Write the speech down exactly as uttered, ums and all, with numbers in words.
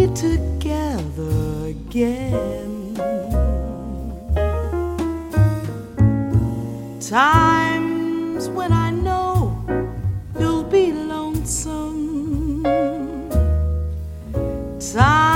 together again. Times when I know you'll be lonesome. Times